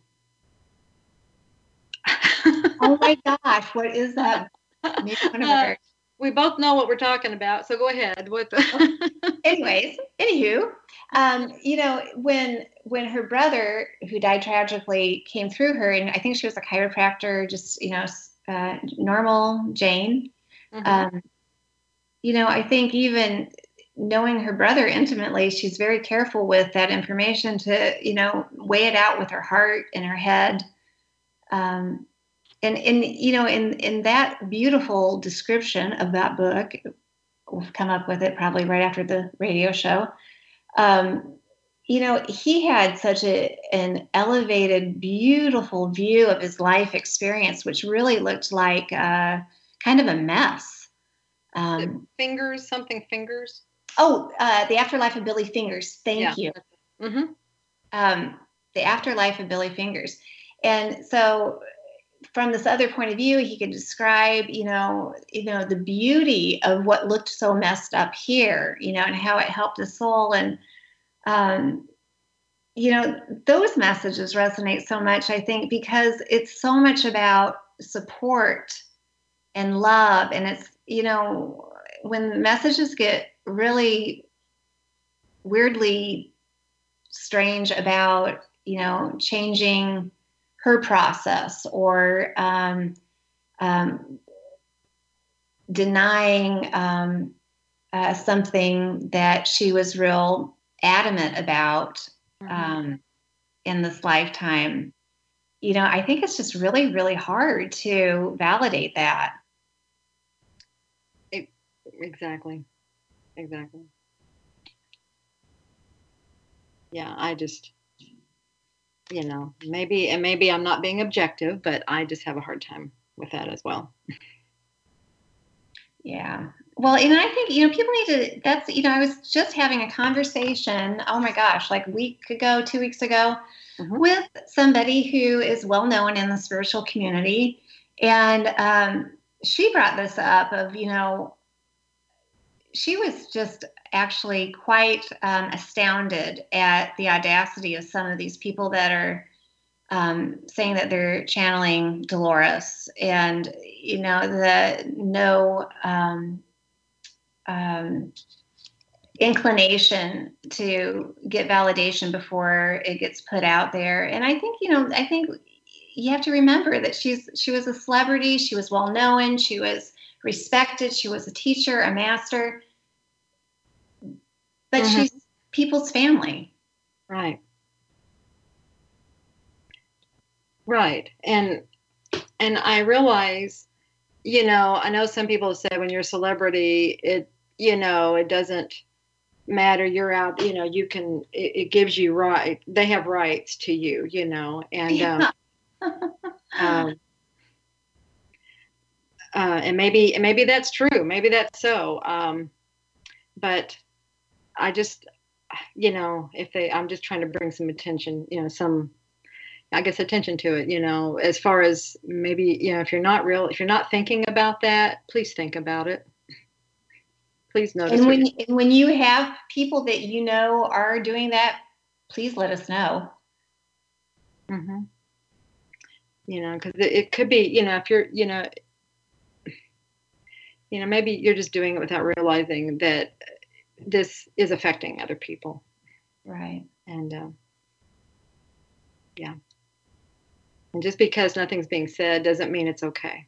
Speaker 2: oh my gosh, what is that? Maybe one of our.
Speaker 1: We both know what we're talking about, so go ahead. What the
Speaker 2: Anyways, anywho, Um, you know, when when her brother, who died tragically, came through her, and I think she was a chiropractor, just you know, uh, normal Jane.
Speaker 1: Mm-hmm.
Speaker 2: Um, you know, I think even knowing her brother intimately, she's very careful with that information to, you know, weigh it out with her heart and her head. Um, and, and, you know, in, in that beautiful description of that book, we've come up with it probably right after the radio show. Um, you know, he had such a, an elevated, beautiful view of his life experience, which really looked like uh, kind of a mess. Um,
Speaker 1: fingers, something fingers.
Speaker 2: Oh, uh, The Afterlife of Billy Fingers. Thank
Speaker 1: yeah.
Speaker 2: you.
Speaker 1: Mm-hmm.
Speaker 2: Um, the Afterlife of Billy Fingers. And so from this other point of view, he could describe, you know, you know, the beauty of what looked so messed up here, you know, and how it helped the soul. And, um, you know, those messages resonate so much, I think, because it's so much about support and love. And it's, you know, when messages get really weirdly strange about, you know, changing her process or um, um, denying um, uh, something that she was real adamant about mm-hmm. um, in this lifetime. You know, I think it's just really, really hard to validate that.
Speaker 1: It, exactly. Exactly. Yeah, I just, you know, maybe, and maybe I'm not being objective, but I just have a hard time with that as well.
Speaker 2: Yeah. Well, and I think, you know, people need to, that's, you know, I was just having a conversation, oh my gosh, like a week ago, two weeks ago, mm-hmm. with somebody who is well known in the spiritual community. And um, she brought this up of, you know, she was just actually quite um, astounded at the audacity of some of these people that are um, saying that they're channeling Dolores, and, you know, the no um, um, inclination to get validation before it gets put out there. And I think, you know, I think you have to remember that she's she was a celebrity. She was well known. She was respected. She was a teacher, a master. But mm-hmm. she's people's family.
Speaker 1: Right. Right. And and I realize, you know, I know some people say when you're a celebrity, it, you know, it doesn't matter. You're out, you know, you can, it, it gives you right. They have rights to you, you know, and, yeah. um, um, uh, and maybe, and maybe that's true. Maybe that's so. Um, but I just, you know, if they, I'm just trying to bring some attention, you know, some, I guess, attention to it, you know, as far as maybe, you know, if you're not real, if you're not thinking about that, please think about it. Please notice.
Speaker 2: And when, and when you have people that you know are doing that, please let us know.
Speaker 1: Mm-hmm. You know, because it, it could be, you know, if you're, you know, you know, maybe you're just doing it without realizing that this is affecting other people.
Speaker 2: Right.
Speaker 1: And, uh, yeah. And just because nothing's being said doesn't mean it's okay.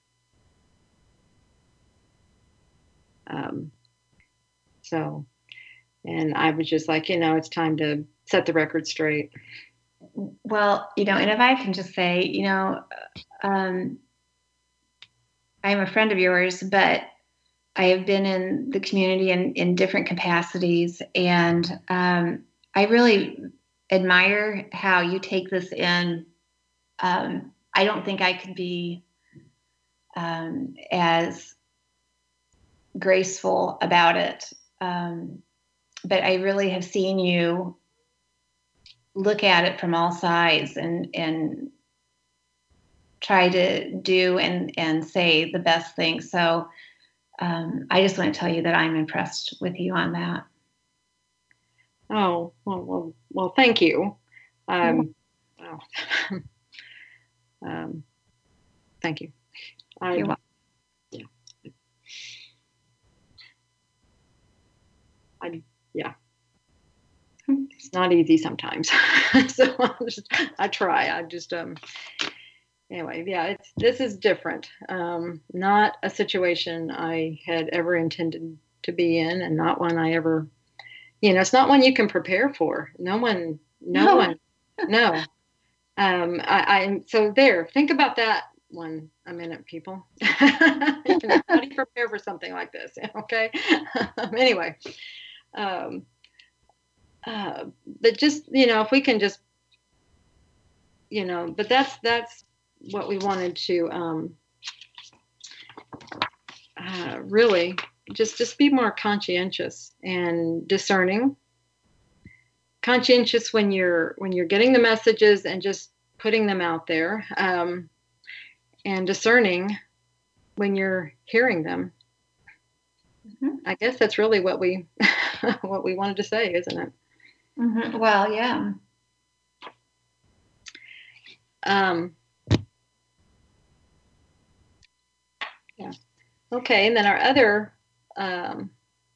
Speaker 1: Um, so, and I was just like, you know, it's time to set the record straight.
Speaker 2: Well, you know, and if I can just say, you know, um, I'm a friend of yours, but I have been in the community in, in different capacities. And um, I really admire how you take this in. Um, I don't think I could be um, as graceful about it. Um, but I really have seen you look at it from all sides and, and try to do and, and say the best thing. So um, I just want to tell you that I'm impressed with you on that.
Speaker 1: Oh, well, well, well thank you. Um, oh. um, thank you. I,
Speaker 2: You're welcome.
Speaker 1: Yeah. I, yeah. It's not easy sometimes. So I just, I try. I just, um, anyway, yeah, it's, this is different. Um, not a situation I had ever intended to be in, and not one I ever, you know, it's not one you can prepare for. No one, no, no. one, no. Um, I, I, so there, think about that one a minute, people. You know, how do you prepare for something like this? Okay. Anyway, um, uh, but just, you know, if we can just, you know, but that's, that's what we wanted to, um, uh, really just, just be more conscientious and discerning. Conscientious when you're, when you're getting the messages and just putting them out there, um, and discerning when you're hearing them. Mm-hmm. I guess that's really what we, what we wanted to say, isn't it?
Speaker 2: Mm-hmm. Well, yeah.
Speaker 1: Um, yeah. Okay. And then our other, um,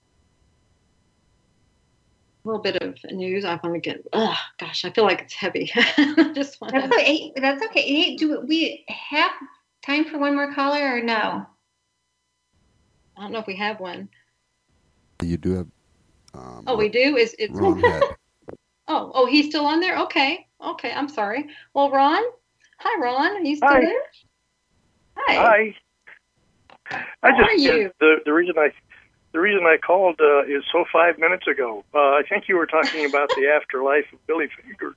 Speaker 1: little bit of news I want to get. Oh gosh, I feel like it's heavy. I just want
Speaker 2: that's okay. That's okay. Hey, do we have time for one more caller or no?
Speaker 1: I don't know if we have one.
Speaker 4: You do have. Um,
Speaker 1: oh, we do. Is it's
Speaker 4: Ron Head.
Speaker 1: Oh, oh, he's still on there. Okay, okay. I'm sorry. Well, Ron. Hi, Ron. Are you still
Speaker 5: Hi.
Speaker 1: there? Hi.
Speaker 5: Hi. I
Speaker 1: How
Speaker 5: just
Speaker 1: are you?
Speaker 5: the the reason I the reason I called uh, is so five minutes ago. Uh, I think you were talking about the afterlife of Billy Fingers.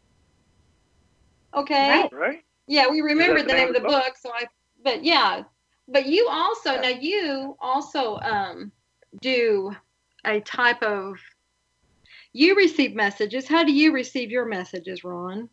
Speaker 1: Okay.
Speaker 2: Right.
Speaker 5: Right?
Speaker 1: Yeah, we remembered
Speaker 5: the
Speaker 1: the name
Speaker 5: name
Speaker 1: of the
Speaker 5: of the
Speaker 1: book. So I. But yeah, but you also
Speaker 5: Yeah.
Speaker 1: now you also um do a type of. You receive messages. How do you receive your messages, Ron?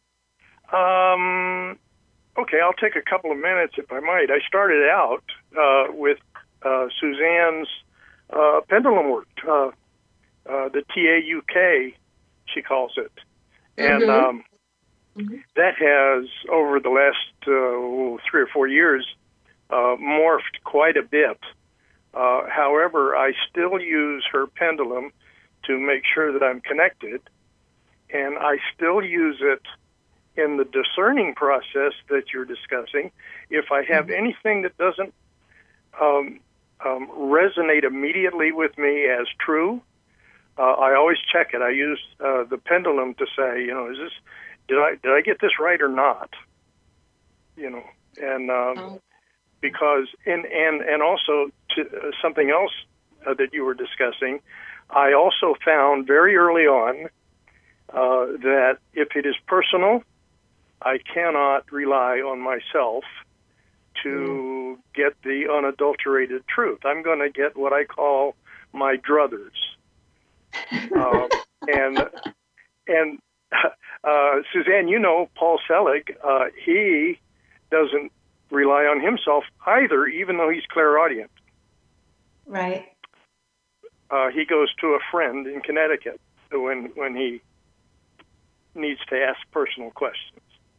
Speaker 5: Um. Okay, I'll take a couple of minutes if I might. I started out uh, with uh, Suzanne's uh, pendulum work, uh, uh, the T A U K, she calls it. And
Speaker 1: Mhm.
Speaker 5: um,
Speaker 1: Mm-hmm.
Speaker 5: that has, over the last uh, three or four years, uh, morphed quite a bit. Uh, however, I still use her pendulum to make sure that I'm connected, and I still use it in the discerning process that you're discussing. If I have
Speaker 1: Mm-hmm.
Speaker 5: anything that doesn't um, um, resonate immediately with me as true, uh, I always check it. I use uh, the pendulum to say, you know, is this did I did I get this right or not? You know, and um,
Speaker 1: Oh.
Speaker 5: because and and and also to, uh, something else uh, that you were discussing, I also found very early on uh, that if it is personal, I cannot rely on myself to mm. get the unadulterated truth. I'm going to get what I call my druthers. um, and and uh, Suzanne, you know, Paul Selig, uh, he doesn't rely on himself either, even though he's clairaudient.
Speaker 2: Right.
Speaker 5: Uh, he goes to a friend in Connecticut when when he needs to ask personal questions.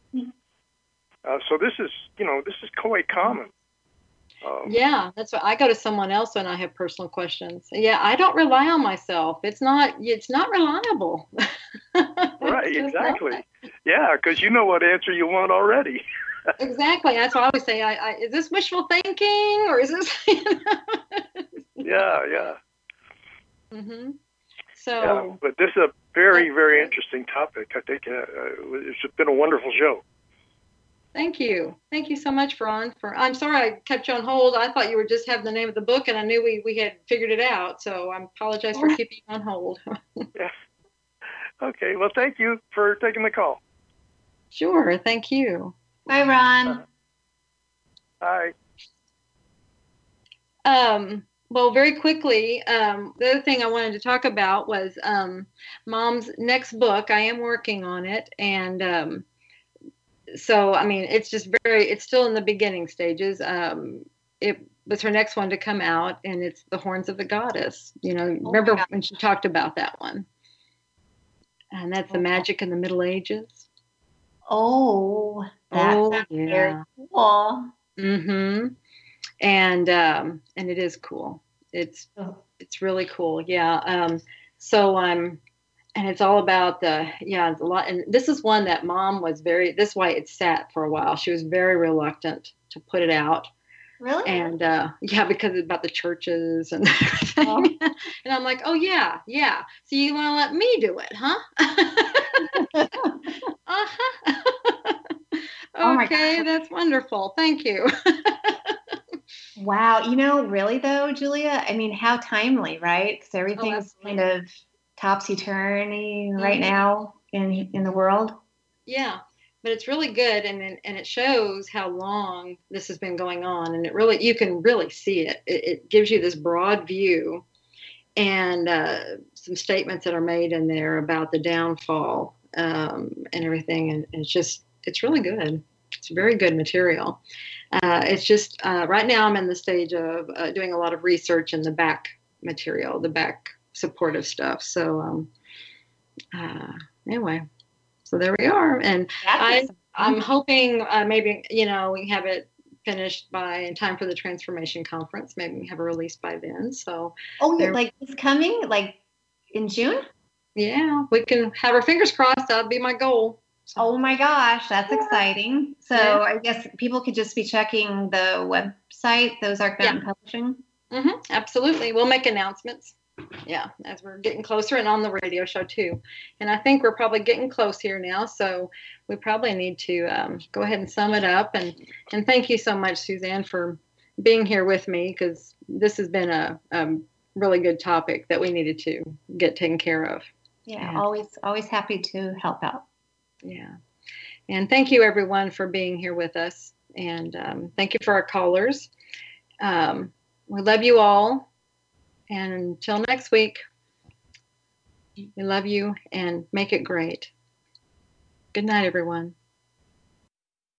Speaker 5: Uh, so this is, you know, this is quite common. Um,
Speaker 1: Yeah, that's what I go to someone else when I have personal questions. Yeah, I don't rely on myself. It's not. It's not reliable.
Speaker 5: Right. Exactly. Yeah, because you know what answer you want already.
Speaker 1: Exactly. That's why I always say, I, I, is this wishful thinking or is this? You know?
Speaker 5: Yeah. Yeah.
Speaker 1: Mm-hmm. So.
Speaker 5: Yeah, but this is a very, very interesting topic. I think uh, it's been a wonderful show.
Speaker 1: Thank you. Thank you so much, Ron. For I'm sorry I kept you on hold. I thought you were just having the name of the book, and I knew we, we had figured it out. So I apologize for keeping you on hold.
Speaker 5: Yeah. Okay. Well, thank you for taking the call.
Speaker 1: Sure. Thank you.
Speaker 2: Bye, Ron.
Speaker 5: Uh, Bye.
Speaker 1: Um, well, very quickly, um, the other thing I wanted to talk about was um, Mom's next book. I am working on it, and um, so, I mean, it's just very, it's still in the beginning stages. Um, it was her next one to come out, and it's The Horns of the Goddess. You know,
Speaker 2: Oh
Speaker 1: remember when she talked about that one? And that's the magic in the Middle Ages.
Speaker 2: Oh, that
Speaker 1: Oh,
Speaker 2: sounds
Speaker 1: yeah.
Speaker 2: very cool.
Speaker 1: Mm-hmm. And, um, and it is cool. It's,
Speaker 2: Oh.
Speaker 1: it's really cool. Yeah. Um, so I'm, and it's all about the, yeah, it's a lot. And this is one that mom was very, this is why it sat for a while. She was very reluctant to put it out.
Speaker 2: Really?
Speaker 1: And uh, yeah, because it's about the churches and everything. Oh. And I'm like, oh, yeah, yeah. So you want to let me do it, huh? uh-huh.
Speaker 2: Oh
Speaker 1: okay, that's wonderful. Thank you.
Speaker 2: Wow. You know, really, though, Julia, I mean, how timely, right? Because everything's oh, kind of topsy-turvy mm-hmm. right now in in the world.
Speaker 1: Yeah. But it's really good, and and it shows how long this has been going on, and it really, you can really see it. It, it gives you this broad view, and uh, some statements that are made in there about the downfall um, and everything, and it's just, it's really good. It's very good material. Uh, it's just, uh, right now I'm in the stage of uh, doing a lot of research in the back material, the back supportive stuff. So um, uh, anyway. So there we are, and I, I'm hoping uh, maybe, you know, we have it finished by in time for the Transformation Conference. Maybe we have a release by then. So
Speaker 2: oh, there, like it's coming, like in June.
Speaker 1: Yeah, we can have our fingers crossed. That'd be my goal.
Speaker 2: So. Oh my gosh, that's yeah. exciting! So yeah. I guess people could just be checking the website, Ozark Mountain yeah. Publishing.
Speaker 1: Mm-hmm, absolutely, we'll make announcements. Yeah, as we're getting closer, and on the radio show too. And I think we're probably getting close here now, so we probably need to um, go ahead and sum it up. And, and thank you so much, Suzanne, for being here with me, because this has been a, a really good topic that we needed to get taken care of.
Speaker 2: Yeah, and, always, always happy to help out.
Speaker 1: Yeah. And thank you, everyone, for being here with us. And um, thank you for our callers. Um, we love you all. And until next week, we love you and make it great. Good night, everyone.